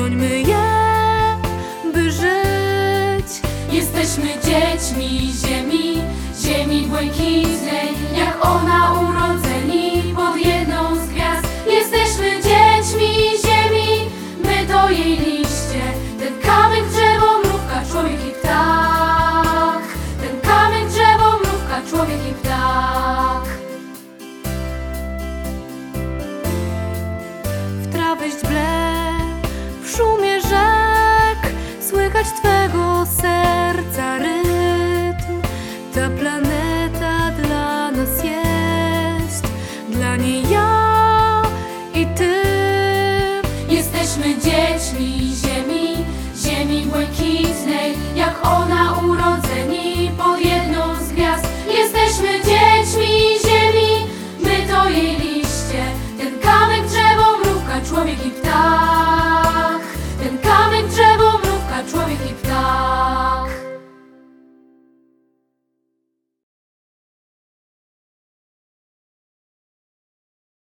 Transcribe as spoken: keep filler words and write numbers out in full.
chrońmy je, by żyć. Jesteśmy dziećmi ziemi, ziemi błękitnej, jak ona urodzeni pod jedną z gwiazd. Jesteśmy dziećmi ziemi, my to jej liście, ten kamyk, drzewo, mrówka, człowiek i ptak. Ten kamyk, drzewo, mrówka, człowiek i ptak. W trawę źdźble, w szumie rzek, słychać Twego serca rytm. Ta planeta dla nas jest, dla niej ja i Ty. Jesteśmy dziećmi